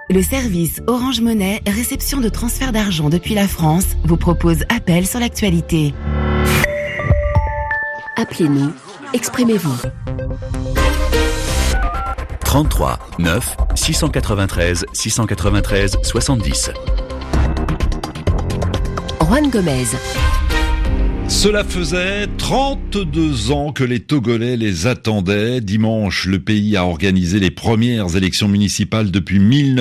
Le service Orange Monnaie, réception de transfert d'argent depuis la France, vous propose appel sur l'actualité. Appelez-nous, exprimez-vous. 33 9 693 693 70. Juan Gomez. Cela faisait 32 ans que les Togolais les attendaient. Dimanche, le pays a organisé les premières élections municipales depuis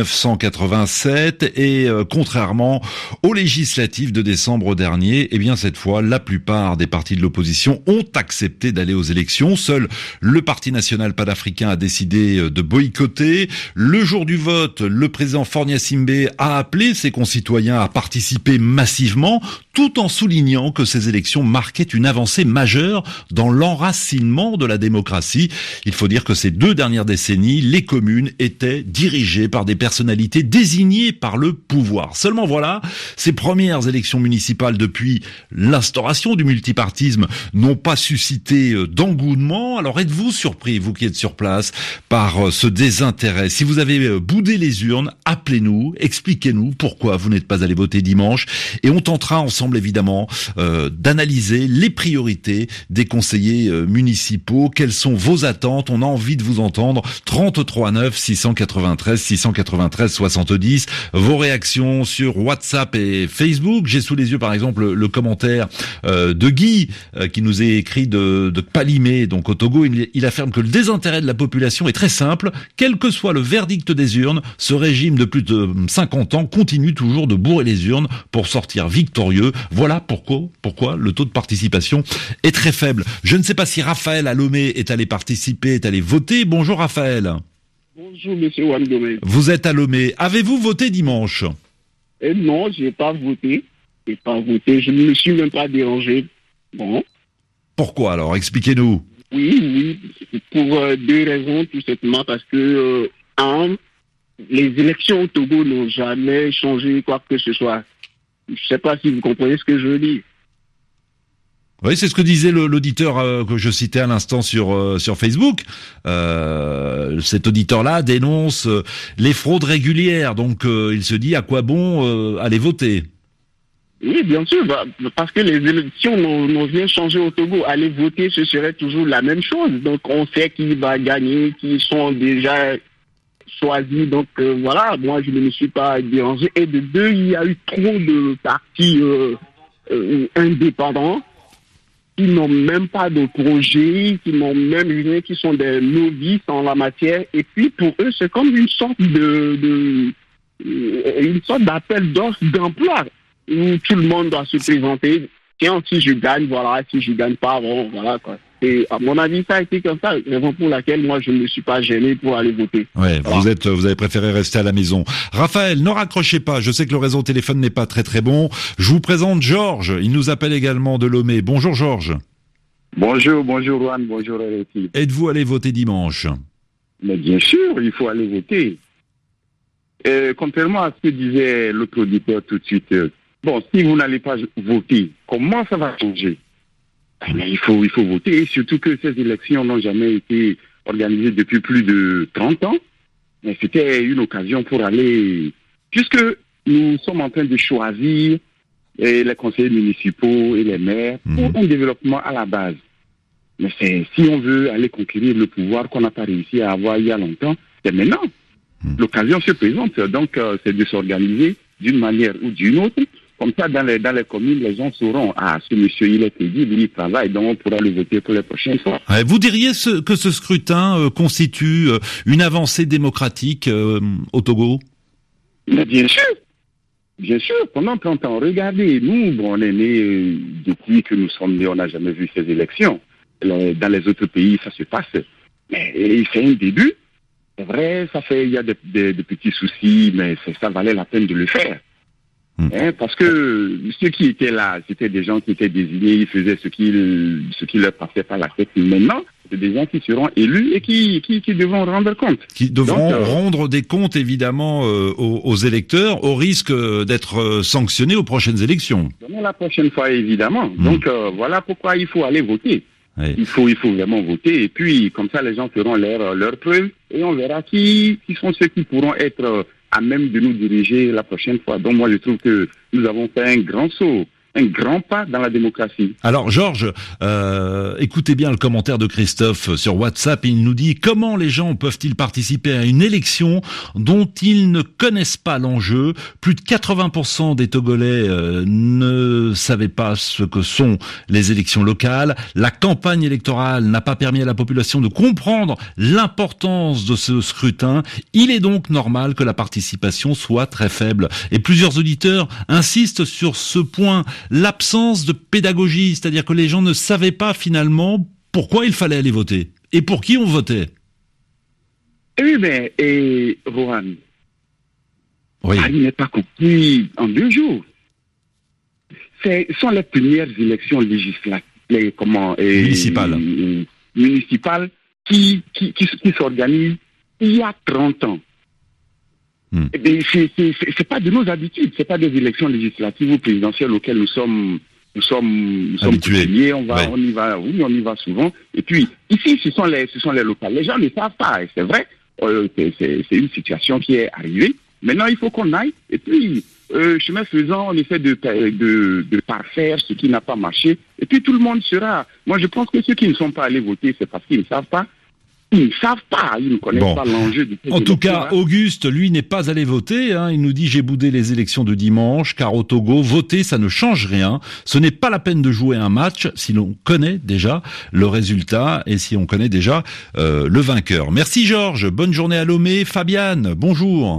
1987 et contrairement aux législatives de décembre dernier, eh bien cette fois, la plupart des partis de l'opposition ont accepté d'aller aux élections. Seul le Parti national panafricain a décidé de boycotter. Le jour du vote, le président Faure Gnassingbé a appelé ses concitoyens à participer massivement, tout en soulignant que ces élections marquait une avancée majeure dans l'enracinement de la démocratie. Il faut dire que ces 2 dernières décennies, les communes étaient dirigées par des personnalités désignées par le pouvoir. Seulement voilà, ces premières élections municipales depuis l'instauration du multipartisme n'ont pas suscité d'engouement. Alors êtes-vous surpris, vous qui êtes sur place, par ce désintérêt? Si vous avez boudé les urnes, appelez-nous, expliquez-nous pourquoi vous n'êtes pas allé voter dimanche et on tentera ensemble évidemment d'analyser les priorités des conseillers municipaux. Quelles sont vos attentes? On a envie de vous entendre. 33 9 693 693 70. Vos réactions sur WhatsApp et Facebook. J'ai sous les yeux par exemple le commentaire de Guy qui nous est écrit de Palimé, donc au Togo. Il affirme que le désintérêt de la population est très simple. Quel que soit le verdict des urnes, ce régime de plus de 50 ans continue toujours de bourrer les urnes pour sortir victorieux. Voilà pourquoi le taux de participation est très faible. Je ne sais pas si Raphaël à Lomé est allé participer, est allé voter. Bonjour Raphaël. Bonjour monsieur Juan Gomez. Vous êtes à Lomé. Avez-vous voté dimanche? Non, j'ai pas voté. Je ne me suis même pas dérangé. Bon. Pourquoi alors? Expliquez-nous. Oui, pour 2 raisons, tout simplement parce que les élections au Togo n'ont jamais changé quoi que ce soit. Je ne sais pas si vous comprenez ce que je veux dire. Oui, c'est ce que disait l'auditeur que je citais à l'instant sur Facebook. Cet auditeur-là dénonce les fraudes régulières, donc il se dit à quoi bon aller voter. Oui, bien sûr, parce que les élections n'ont rien changé au Togo. Aller voter, ce serait toujours la même chose. Donc on sait qui va gagner, qui sont déjà choisis. Donc voilà, moi je ne me suis pas dérangé. Et de 2, il y a eu trop de partis indépendants qui n'ont même pas de projet, qui n'ont même rien, qui sont des novices en la matière. Et puis pour eux, c'est comme une sorte d'appel d'offres d'emploi où tout le monde doit se présenter. Tiens, si je gagne, voilà. Si je gagne pas, bon, voilà quoi. Et à mon avis, ça a été comme ça. Raison pour laquelle moi je ne me suis pas gêné pour aller voter. Ouais, voilà. Vous avez préféré rester à la maison. Raphaël, ne raccrochez pas. Je sais que le réseau téléphone n'est pas très très bon. Je vous présente Georges. Il nous appelle également de Lomé. Bonjour Georges. Bonjour Juan, bonjour RFI. Êtes-vous allé voter dimanche? Mais bien sûr, il faut aller voter. Contrairement à ce que disait l'autre auditeur tout de suite, si vous n'allez pas voter, comment ça va changer? Mais il faut voter, et surtout que ces élections n'ont jamais été organisées depuis plus de 30 ans. Mais c'était une occasion pour aller, puisque nous sommes en train de choisir les conseillers municipaux et les maires pour un développement à la base. Mais si on veut aller conquérir le pouvoir qu'on n'a pas réussi à avoir il y a longtemps, c'est maintenant. L'occasion se présente, donc c'est de s'organiser d'une manière ou d'une autre. Comme ça, dans les communes, les gens sauront, ce monsieur, il est éligible, il travaille, donc on pourra le voter pour les prochaines fois. Ouais, vous diriez que ce scrutin constitue une avancée démocratique au Togo? Mais bien sûr, pendant 30 ans. Regardez, nous, on est nés depuis que nous sommes nés, on n'a jamais vu ces élections. Dans les autres pays, ça se passe. Mais c'est un début. C'est vrai, il y a des petits soucis, mais ça valait la peine de le faire. Parce que ceux qui étaient là, c'était des gens qui étaient désignés, ils faisaient ce qui leur passait par la tête. Maintenant, c'est des gens qui seront élus et qui devront rendre compte. Qui devront rendre des comptes, évidemment, aux électeurs, au risque d'être sanctionnés aux prochaines élections. La prochaine fois, évidemment. Donc, voilà pourquoi il faut aller voter. Ouais. Il faut vraiment voter. Et puis, comme ça, les gens feront leur preuve et on verra qui sont ceux qui pourront être à même de nous diriger la prochaine fois. Donc moi, je trouve que nous avons fait un grand saut, un grand pas dans la démocratie. Alors Georges, écoutez bien le commentaire de Christophe sur WhatsApp. Il nous dit: comment les gens peuvent-ils participer à une élection dont ils ne connaissent pas l'enjeu? Plus de 80% des Togolais ne savaient pas ce que sont les élections locales. La campagne électorale n'a pas permis à la population de comprendre l'importance de ce scrutin. Il est donc normal que la participation soit très faible. Et plusieurs auditeurs insistent sur ce point: l'absence de pédagogie, c'est-à-dire que les gens ne savaient pas finalement pourquoi il fallait aller voter et pour qui on votait. Oui, mais Rohan, Oui. il n'est pas compris en 2 jours. Ce sont les premières élections législatives, municipales qui s'organisent il y a 30 ans. Et c'est pas de nos habitudes, c'est pas des élections législatives ou présidentielles auxquelles nous sommes habitués. On y va souvent. Et puis ici, ce sont les locales. Les gens ne savent pas, et c'est vrai. C'est une situation qui est arrivée. Maintenant, il faut qu'on aille. Et puis, chemin faisant, on essaie de parfaire ce qui n'a pas marché. Et puis tout le monde sera. Moi, je pense que ceux qui ne sont pas allés voter, c'est parce qu'ils ne savent pas. Ils ne savent pas, ils ne connaissent pas l'enjeu du pays. En tout cas, Auguste, lui, n'est pas allé voter. Il nous dit: j'ai boudé les élections de dimanche, car au Togo, voter, ça ne change rien. Ce n'est pas la peine de jouer un match si l'on connaît déjà le résultat et si on connaît déjà le vainqueur. Merci Georges, bonne journée à Lomé. Fabiane, bonjour.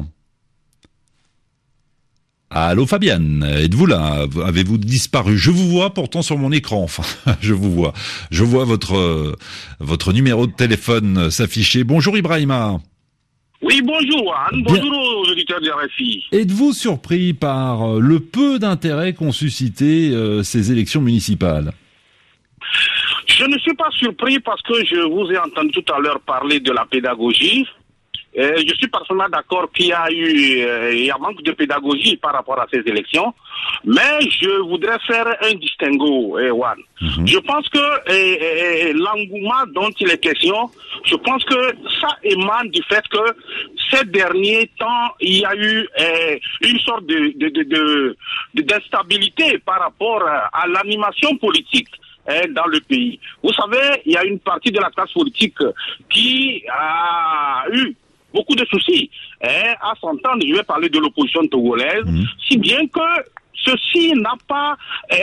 Allô Fabiane, êtes-vous là? Avez-vous disparu? Je vous vois pourtant sur mon écran. Enfin, je vois votre numéro de téléphone s'afficher. Bonjour Ibrahima. Oui, bonjour Anne. Bonjour aux auditeurs de RFI. Êtes-vous surpris par le peu d'intérêt qu'ont suscité ces élections municipales? Je ne suis pas surpris parce que je vous ai entendu tout à l'heure parler de la pédagogie. Je suis parfaitement d'accord qu'il y a un manque de pédagogie par rapport à ces élections, mais je voudrais faire un distinguo, Juan. Je pense que l'engouement dont il est question, je pense que ça émane du fait que ces derniers temps, il y a eu une sorte d'instabilité par rapport à l'animation politique dans le pays. Vous savez, il y a une partie de la classe politique qui a eu beaucoup de soucis à s'entendre. Je vais parler de l'opposition togolaise, si bien que ceci n'a pas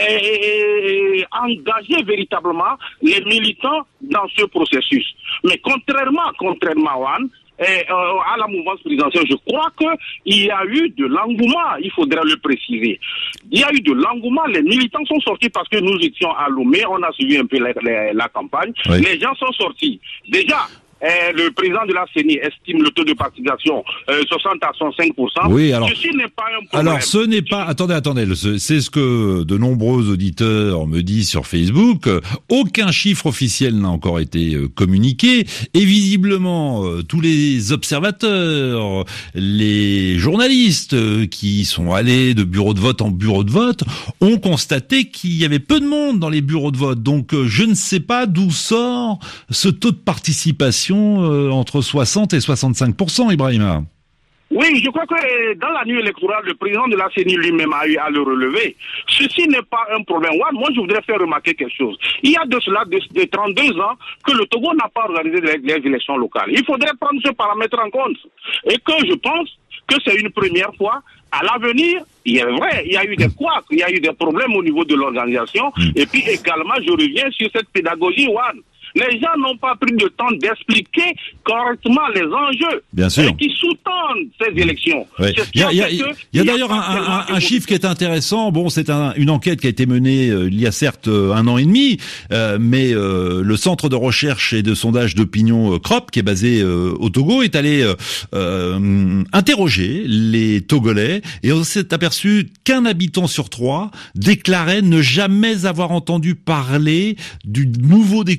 engagé véritablement les militants dans ce processus. Mais contrairement Juan, à la mouvance présidentielle, je crois qu'il y a eu de l'engouement, il faudrait le préciser. Il y a eu de l'engouement, les militants sont sortis parce que nous étions à Lomé, on a suivi un peu la campagne. Oui. Les gens sont sortis. Déjà, le président de la CENI estime le taux de participation 60 à 105%. Oui, alors, ceci n'est pas un problème. Alors, ce n'est pas... Attendez, c'est ce que de nombreux auditeurs me disent sur Facebook. Aucun chiffre officiel n'a encore été communiqué. Et visiblement, tous les observateurs, les journalistes qui sont allés de bureau de vote en bureau de vote ont constaté qu'il y avait peu de monde dans les bureaux de vote. Donc, je ne sais pas d'où sort ce taux de participation entre 60 et 65%, Ibrahima. Oui, je crois que dans la nuit électorale, le président de la CENI lui-même a eu à le relever. Ceci n'est pas un problème. Moi, je voudrais faire remarquer quelque chose. Il y a de cela de 32 ans que le Togo n'a pas organisé les élections locales. Il faudrait prendre ce paramètre en compte. Et que je pense que c'est une première fois. À l'avenir, il est vrai, il y a eu des couacs, il y a eu des problèmes au niveau de l'organisation. Et puis également, je reviens sur cette pédagogie, Juan. Les gens n'ont pas pris le temps d'expliquer correctement les enjeux qui sous-tendent ces élections. Ouais. Il y a d'ailleurs un chiffre qui est intéressant. Bon, c'est une enquête qui a été menée il y a certes 1 an et demi, mais le centre de recherche et de sondage d'opinion CROP, qui est basé au Togo, est allé interroger les Togolais et on s'est aperçu qu'un habitant sur 3 déclarait ne jamais avoir entendu parler du nouveau découpage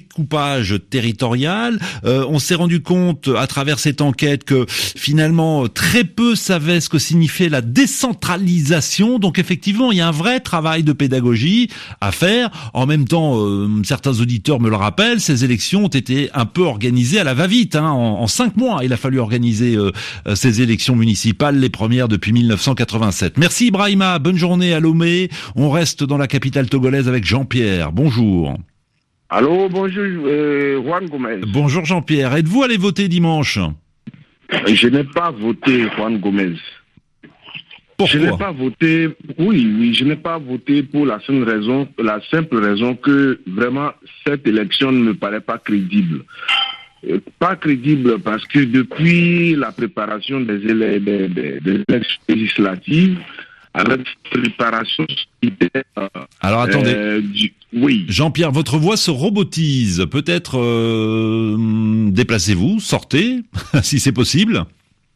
ancrage territorial. On s'est rendu compte à travers cette enquête que finalement très peu savaient ce que signifiait la décentralisation. Donc effectivement, il y a un vrai travail de pédagogie à faire. En même temps, certains auditeurs me le rappellent, ces élections ont été un peu organisées à la va-vite. En 5 mois, il a fallu organiser ces élections municipales, les premières depuis 1987. Merci Ibrahima, bonne journée à Lomé. On reste dans la capitale togolaise avec Jean-Pierre. Bonjour. Allô, bonjour, Juan Gomez. Bonjour Jean-Pierre. Êtes-vous allé voter dimanche? Je n'ai pas voté, Juan Gomez. Pourquoi? Je n'ai pas voté, oui, je n'ai pas voté pour la simple raison que vraiment cette élection ne me paraît pas crédible. Pas crédible parce que depuis la préparation des élections législatives, à la préparation... Alors attendez, oui. Jean-Pierre, votre voix se robotise. Peut-être déplacez-vous, sortez, si c'est possible.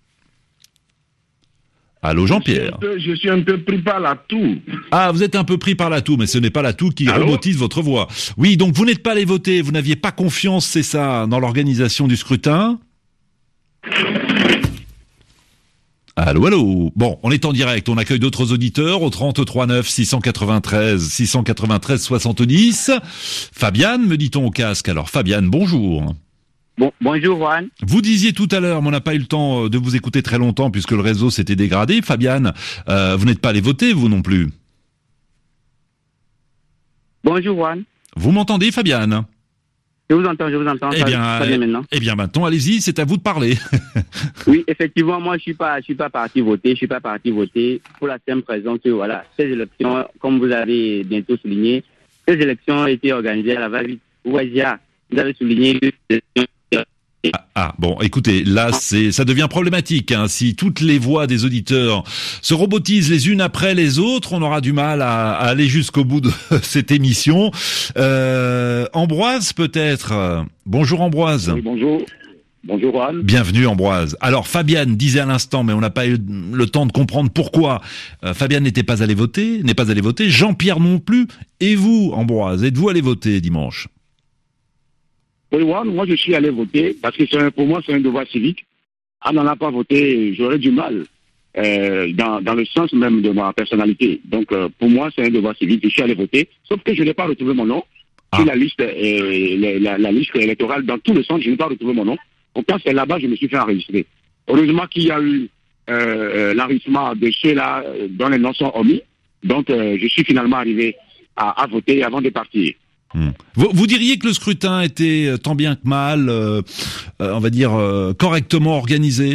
Allô Jean-Pierre. Je suis un peu pris par la toux. Ah, vous êtes un peu pris par la toux, mais ce n'est pas la toux qui robotise votre voix. Oui, donc vous n'êtes pas allé voter, vous n'aviez pas confiance, c'est ça, dans l'organisation du scrutin? Allô. Bon, on est en direct, on accueille d'autres auditeurs au 33 9 693 70. Fabiane, me dit-on au casque. Alors Fabiane, bonjour. Bonjour Juan. Vous disiez tout à l'heure, mais on n'a pas eu le temps de vous écouter très longtemps puisque le réseau s'était dégradé. Fabiane, vous n'êtes pas allé voter, vous non plus. Bonjour Juan. Vous m'entendez, Fabiane? Je vous entends. Eh bien, maintenant, allez-y, c'est à vous de parler. Oui, effectivement, moi, je suis pas parti voter. Je suis pas parti voter pour la simple raison que, voilà, ces élections, comme vous avez bientôt souligné, ces élections ont été organisées à la va-vite. Vous avez souligné que bon, écoutez, là, ça devient problématique. Si toutes les voix des auditeurs se robotisent les unes après les autres, on aura du mal à aller jusqu'au bout de cette émission. Ambroise, peut-être. Bonjour Ambroise. Oui, bonjour. Bonjour Juan. Bienvenue Ambroise. Alors Fabiane disait à l'instant, mais on n'a pas eu le temps de comprendre pourquoi Fabiane n'est pas allé voter. Jean-Pierre non plus. Et vous, Ambroise, êtes-vous allé voter dimanche? Oui, moi je suis allé voter parce que pour moi c'est un devoir civique. En n'allant pas voter, j'aurais du mal dans le sens même de ma personnalité. Donc pour moi c'est un devoir civique. Je suis allé voter, sauf que je n'ai pas retrouvé mon nom sur la liste, la liste électorale. Dans tout le sens, je n'ai pas retrouvé mon nom. Pourtant c'est là-bas que je me suis fait enregistrer. Heureusement qu'il y a eu l'enregistrement de ceux-là dont les noms sont omis. Donc je suis finalement arrivé à voter avant de partir. Vous diriez que le scrutin était tant bien que mal, on va dire, correctement organisé?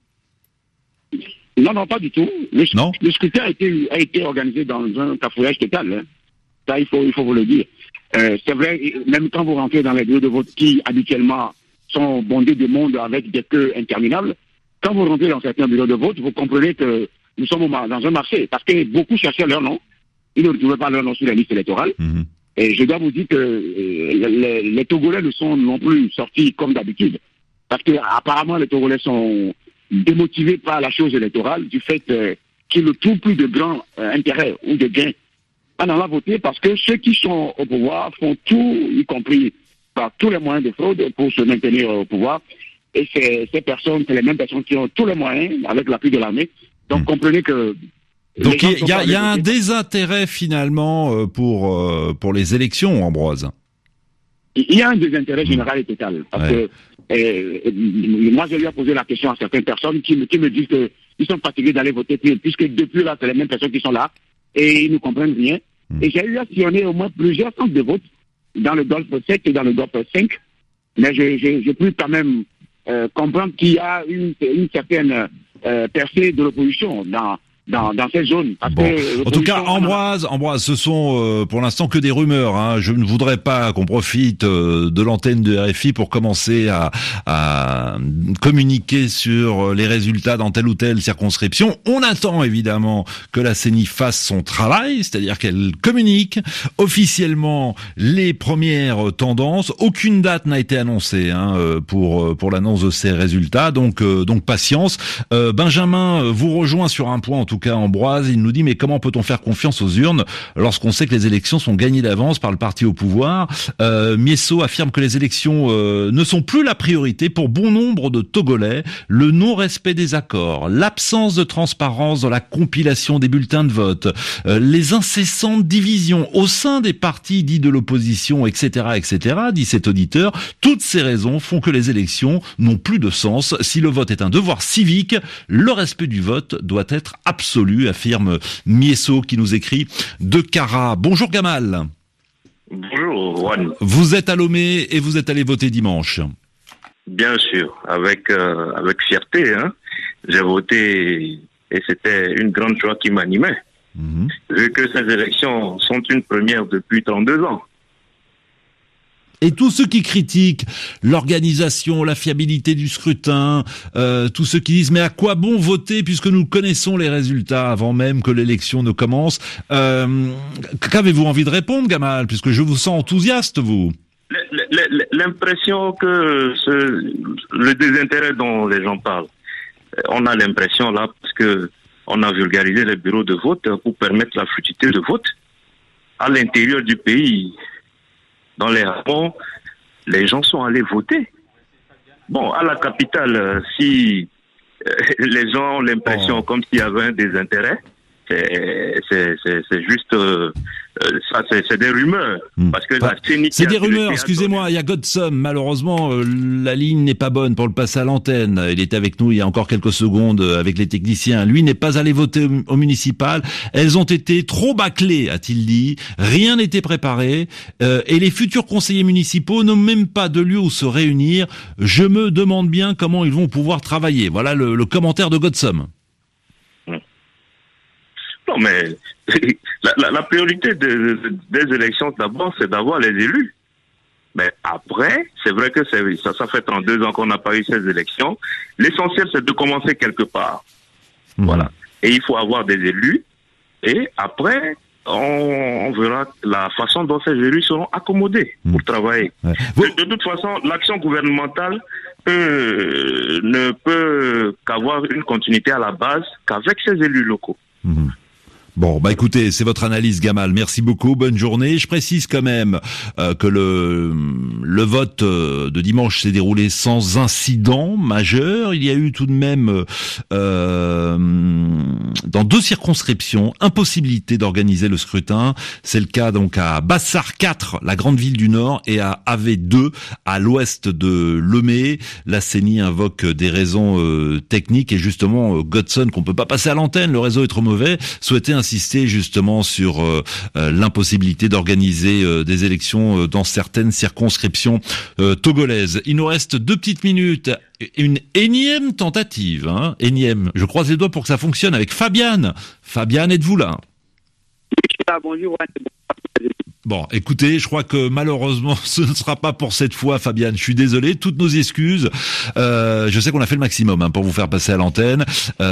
Non, pas du tout. Le scrutin a été organisé dans un cafouillage total. Ça, il faut vous le dire. C'est vrai, même quand vous rentrez dans les bureaux de vote qui, habituellement, sont bondés de monde avec des queues interminables, quand vous rentrez dans certains bureaux de vote, vous comprenez que nous sommes dans un marché. Parce que beaucoup cherchaient leur nom. Ils ne retrouvaient pas leur nom sur la liste électorale. Et je dois vous dire que les Togolais ne sont non plus sortis comme d'habitude. Parce que apparemment les Togolais sont démotivés par la chose électorale du fait qu'ils ne trouvent plus de grand intérêt ou de gain en allant voter, parce que ceux qui sont au pouvoir font tout, y compris par tous les moyens de fraude pour se maintenir au pouvoir. Et ces personnes, c'est les mêmes personnes qui ont tous les moyens avec l'appui de l'armée. Donc comprenez que... Donc il y a un désintérêt finalement pour les élections, Ambroise. Il y a un désintérêt général et total. Parce que moi, je lui ai posé la question à certaines personnes qui me disent qu'ils sont fatigués d'aller voter, puisque depuis là, c'est les mêmes personnes qui sont là et ils ne comprennent rien. Et j'ai eu à sillonner au moins plusieurs centres de vote dans le Golfe 7 et dans le Golfe 5. Mais je peux quand même comprendre qu'il y a une certaine percée de l'opposition dans cette zone. En tout cas, Ambroise, ce sont pour l'instant que des rumeurs. Je ne voudrais pas qu'on profite de l'antenne de RFI pour commencer à communiquer sur les résultats dans telle ou telle circonscription. On attend évidemment que la CENI fasse son travail, c'est-à-dire qu'elle communique officiellement les premières tendances. Aucune date n'a été annoncée pour l'annonce de ces résultats, donc patience. Benjamin vous rejoint sur un point en tout tout cas Ambroise, il nous dit mais comment peut-on faire confiance aux urnes lorsqu'on sait que les élections sont gagnées d'avance par le parti au pouvoir? Miesso affirme que les élections ne sont plus la priorité pour bon nombre de Togolais. Le non-respect des accords, l'absence de transparence dans la compilation des bulletins de vote, les incessantes divisions au sein des partis dits de l'opposition, etc., etc., dit cet auditeur, toutes ces raisons font que les élections n'ont plus de sens. Si le vote est un devoir civique, le respect du vote doit être absolu, affirme Miesso qui nous écrit de Cara. Bonjour Gamal. Bonjour Juan. Vous êtes à Lomé et vous êtes allé voter dimanche. Bien sûr, avec fierté, hein. J'ai voté et c'était une grande joie qui m'animait. Vu que ces élections sont une première depuis 32 ans. Et tous ceux qui critiquent l'organisation, la fiabilité du scrutin, tous ceux qui disent mais à quoi bon voter puisque nous connaissons les résultats avant même que l'élection ne commence, qu'avez-vous envie de répondre, Gamal, puisque je vous sens enthousiaste, vous? L'impression que le désintérêt dont les gens parlent, on a l'impression là, parce que on a vulgarisé les bureaux de vote pour permettre la fluidité de vote à l'intérieur du pays. Dans les rapports, les gens sont allés voter. Bon, à la capitale, si les gens ont l'impression comme s'il y avait un désintérêt, c'est juste ça, c'est des rumeurs. Parce que la CENI c'est des rumeurs, excusez-moi, il y a Godsom, malheureusement la ligne n'est pas bonne pour le passer à l'antenne. Il était avec nous il y a encore quelques secondes avec les techniciens. Lui n'est pas allé voter au municipal. Elles ont été trop bâclées, a-t-il dit. Rien n'était préparé et les futurs conseillers municipaux n'ont même pas de lieu où se réunir. Je me demande bien comment ils vont pouvoir travailler. Voilà le commentaire de Godsom. Non, mais la priorité des élections, d'abord, c'est d'avoir les élus. Mais après, c'est vrai que ça fait 32 ans qu'on n'a pas eu ces élections. L'essentiel, c'est de commencer quelque part. Voilà. Et il faut avoir des élus. Et après, on verra la façon dont ces élus seront accommodés pour travailler. Ouais. De toute façon, l'action gouvernementale ne peut qu'avoir une continuité à la base qu'avec ces élus locaux. Bon, bah écoutez, c'est votre analyse, Gamal. Merci beaucoup, bonne journée. Je précise quand même que le vote de dimanche s'est déroulé sans incident majeur. Il y a eu tout de même, dans 2 circonscriptions, impossibilité d'organiser le scrutin. C'est le cas donc à Bassar 4, la grande ville du Nord, et à AV2, à l'ouest de Lomé. La CENI invoque des raisons techniques et justement, Godson, qu'on peut pas passer à l'antenne, le réseau est trop mauvais, souhaitait insister justement sur l'impossibilité d'organiser des élections dans certaines circonscriptions togolaises. Il nous reste 2 petites minutes. Une énième tentative, énième. Je croise les doigts pour que ça fonctionne avec Fabiane. Fabiane, êtes-vous là? Bonjour. Bon, écoutez, je crois que malheureusement, ce ne sera pas pour cette fois, Fabiane. Je suis désolé, toutes nos excuses. Je sais qu'on a fait le maximum pour vous faire passer à l'antenne.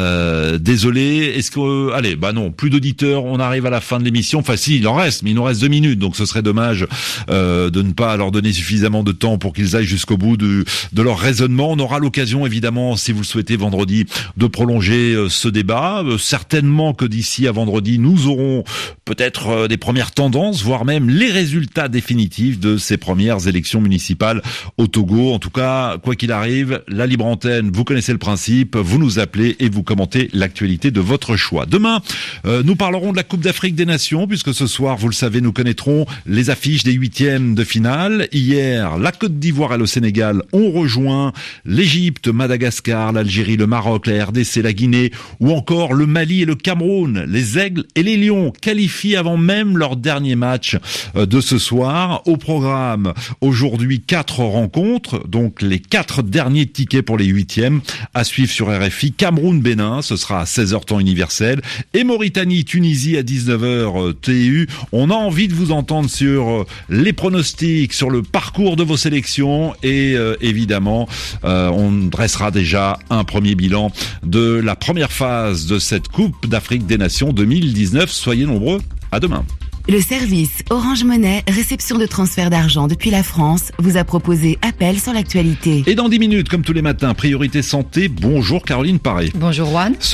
Désolé. Est-ce que, allez, bah non, plus d'auditeurs. On arrive à la fin de l'émission. Enfin, si, il en reste, mais il nous reste 2 minutes, donc ce serait dommage de ne pas leur donner suffisamment de temps pour qu'ils aillent jusqu'au bout de leur raisonnement. On aura l'occasion, évidemment, si vous le souhaitez, vendredi, de prolonger ce débat. Certainement que d'ici à vendredi, nous aurons peut-être des premières tendances, voire même les résultats définitifs de ces premières élections municipales au Togo. En tout cas, quoi qu'il arrive, la libre antenne, vous connaissez le principe, vous nous appelez et vous commentez l'actualité de votre choix. Demain, nous parlerons de la Coupe d'Afrique des Nations, puisque ce soir, vous le savez, nous connaîtrons les affiches des 8e de finale. Hier, la Côte d'Ivoire et le Sénégal ont rejoint l'Égypte, Madagascar, l'Algérie, le Maroc, la RDC, la Guinée, ou encore le Mali et le Cameroun. Les Aigles et les Lions qualifient avant même leur dernier match de ce soir. Au programme, aujourd'hui, 4 rencontres, donc les 4 derniers tickets pour les 8e à suivre sur RFI. Cameroun-Bénin, ce sera à 16h temps universel, et Mauritanie-Tunisie à 19h TU. On a envie de vous entendre sur les pronostics, sur le parcours de vos sélections, et évidemment, on dressera déjà un premier bilan de la première phase de cette Coupe d'Afrique des Nations 2019. Soyez nombreux, à demain. Le service Orange Monnaie, réception de transfert d'argent depuis la France, vous a proposé appel sur l'actualité. Et dans 10 minutes, comme tous les matins, priorité santé. Bonjour Caroline Paré. Bonjour Juan.